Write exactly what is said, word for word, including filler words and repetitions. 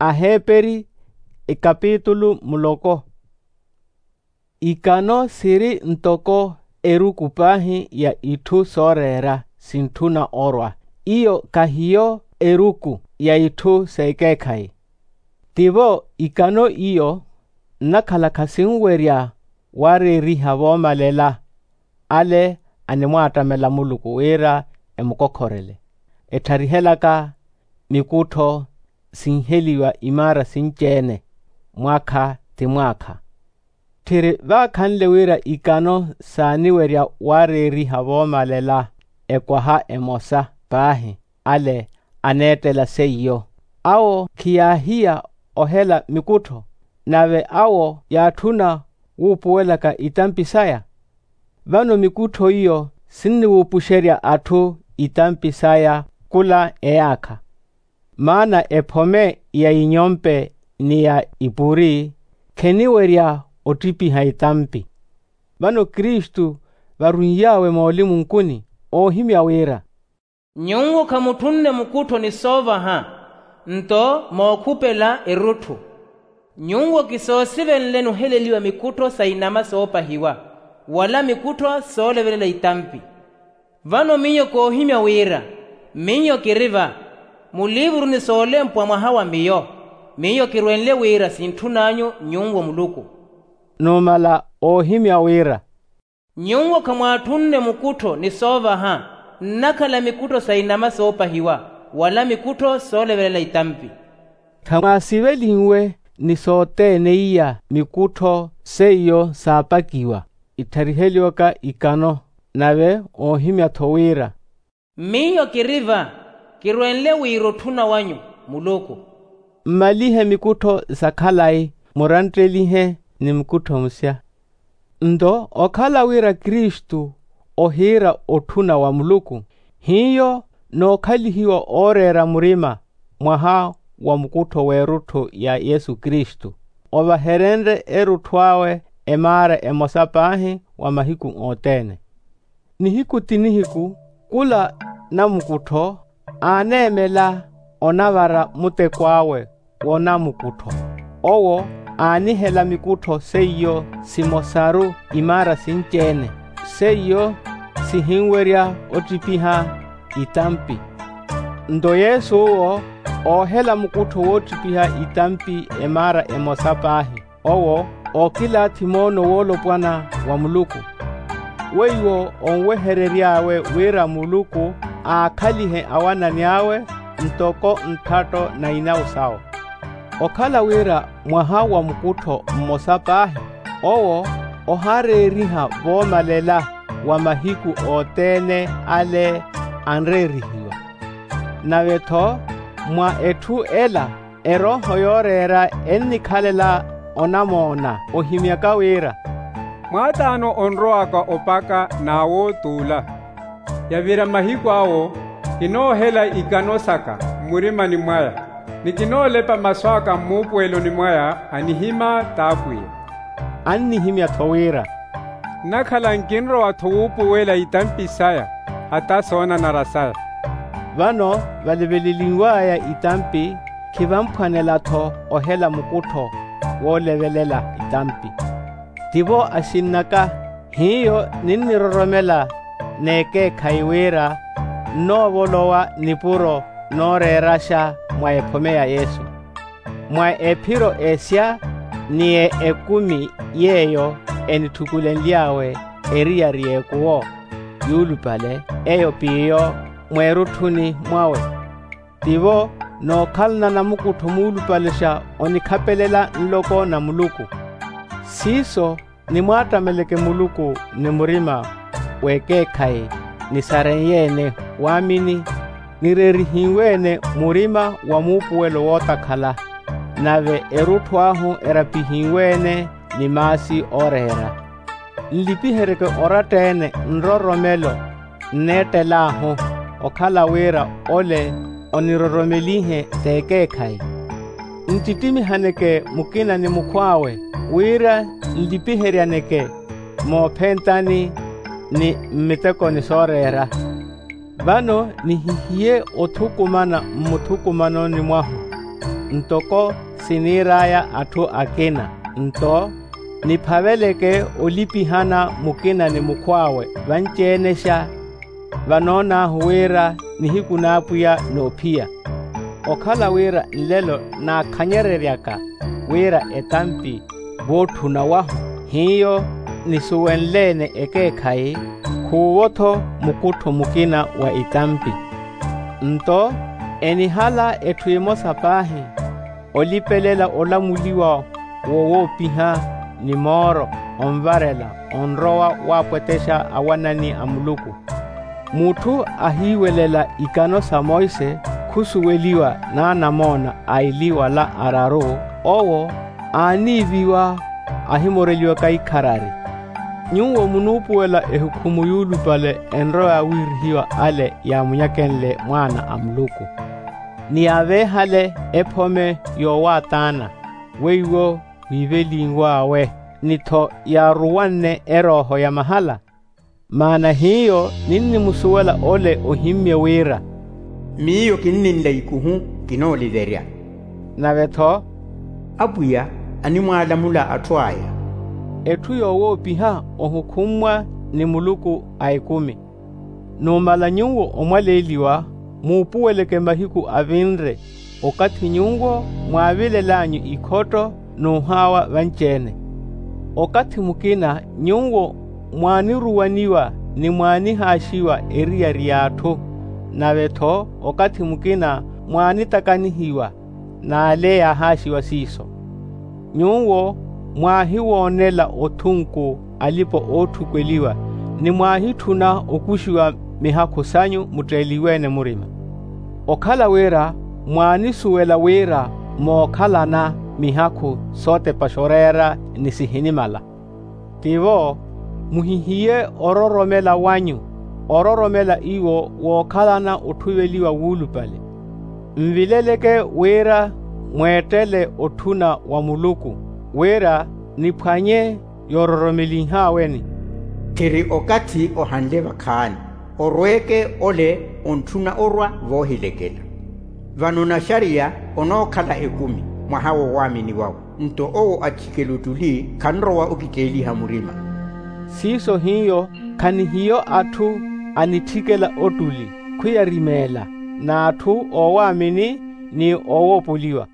Aheperi ikapitulu muloko. Ikano siri ntoko erukupahi ya itu sorera sintuna orwa. Iyo kahiyo eruku ya itu seikekai. Tivo ikano iyo nakala kasinweria wareri haboma lela. Ale animwatamela muluku wera emukokorele. Etarihelaka mikuto sinheliwa imara sinchene mwaka ti mwaka. Tiri vakanle wera ikano saniweria wareri haboma lela ekwaha emosa pahi ale anetela seyo. Awo kiahia ohela mikuto nawe awo yatuna wupuwelaka itampisaya. Vano mikuto iyo sinni wupusheria atu itampisaya kula eaka. Maana epome ya inyompe ni ya ipuri keniweria otipi haitampi. Vano Kristu varunyawe maulimu nkuni ohimya wera. Nyungu kamutunne mukuto ni sova ha. Nto mokupela erutu. Nyungu kisosivenlenu heleliwa mikuto sainama sopa hiwa. Wala mikuto solevelela itampi. Vano miyo kohimya wera. Miyo kiriva. Mulivuru ni sole mpwa mahawa miyo. Miyo kirwenle wera sintunanyo nyungu muluku. Numala ohimya wera. Nyungu kamwatunne mukuto ni sova ha. Nakala mikuto sainama sopa hiwa. Wala mikuto solevelela itampi. Kamasivelinwe ni sote neiya mikuto seyo sapakiwa. Itarihelioka ikano nawe ohimya towera. Miyo kiriva kirwenle wiro tuna wanyu muluku. Malihe mikuto sakalai murantelihe ni mikuto musya. Ndo okala wira Kristu ohira otuna wa muluku. Hiyo no kalihiwa orera murima mwaha wa mkuto weruto ya Yesu Kristu. Oba herende erutwawe emare emosapahi wa mahiku otene. Nihiku tinihiku kula na mkuto anemela onavara mutekwawe wona mkuto. Owo anihela mikuto seyo simosaru imara sinchene. Seyo sihinweria otipiha itampi. Ndo Yesu uo ohela mkuto wotipiha itampi emara emosapahi. Owo okila timono wolo pwana wa muluku. Weyo onwehereriawe wera muluku akalihe awana niawe ntoko ntato na inausao. Okala wera mwaha wa mkuto mmosapahi. Owo ohareriha vomalela wa mahiku otene ale anrerihiwa. Naweto mwa etu ela eroho yorera enikalela onamona ohimyaka wera. Mwatano onroaka opaka nawo tula. Yavira mahiku awo kinohela ikanosaka murima ni mwaya. Nikinolepa maswaka mupuelo ni mwaya anihima tapuya. Anihimya towera. Nakhala nkinro wa thuupu wela itampisaya hata sona narasaya. Vano valivelilinwaya itampi kivampwanela tho ohela mukuto wolevelela itampi. Tivo asinaka hiyo niniroromela neke kaiwera no volowa nipuro no rerasha mwa epome ya Yesu. Mwa epiro esya niye ekumi yeyo enitukulenliawe eria riekuwo yulupale eyo piyo mwerutuni mwawe. Tivo no kalna na mukuto mulupalesha onikapelela nloko na muluku. Siso ni mwatameleke muluku ni murima weke kai ni sarenyene wamini nirerihiwene murima wa mupuwelo wotakala. Nave erutwahu erapihiwene ni masi orera. Nlipihereke oratene nroromelo netelahu okala wera ole oniroromelihe teke kai. Ntitimi haneke mukina ni mukwawe wira nlipiherianeke mo pentani ni miteko ni sorera. Vano ni hihiye othukumana muthukumano ni mwahu. ntoko siniraya athu akina nto niphaveleke olipihana mukina ni mukwawe vancenesha vanona huwira nihikunapuya nophia okhala wira nlelo na khanyereryaka wira etampi vothuna wahu hiyo nisuwenlene ekekhayi khuwotho mukutho mukina wa itampi nto enihala ethuimo sapahi olipelela olamuliwa wowopiha ni moro onvarela onrowa wapwetesha awanani amuluku muthu ahiwelela ikano sa Moise khusuweliwa na namona ailiwa la araru owo aniviwa ahimoreliwa kaikharari nyuwo munupuwela ehukumu yulupale enroya wirhiwa ale ya munyakenle mwana amluku ni avehale ephome yowatana weiwo wivelingwawe nitho ya ruwanne eroho ya mahala maana hiyo ninni musuwela ole ohimye wira miyo kinninda ikuhu kinolitheria navetho abuya ani mwalamula atwaya ethu yowopiha ohukumwa ni muluku aikumi numala nyungu omwaleliwa muupuweleke mahiku avinre okati nyungu mwavile lanyu ikhoto nuhawa vanchene okati mukina nyungu mwaniruwaniwa ni mwanihashiwa eriya riyathu navetho okati mukina mwanitakanihiwa naale yahashiwa siso nyungu mwahiwonela othunku alipo othukweliwa ni mwahithuna okushiwa mihakhu sanyu mutreliwene murima okhala wira mwanisuwela wira mookhalana mihakhu sote pashorera nisihinimala tivo muhihiye ororomela wanyu ororomela iwo wookhalana othuveliwa wulupale mvileleke wira mwetele othuna wa muluku wira niphwanye yororomelihaweni tiri okati ohanle vakhani orweke ole onthuna orwa vohilekela vanona sharia onokhala ekumi mwahawo wamini wawo nto owo achikelutuli khanrowa okiteliha murima siso hiyo khani hiyo athu anithikela otuli khuyarimela na athu owamini ni owopuliwa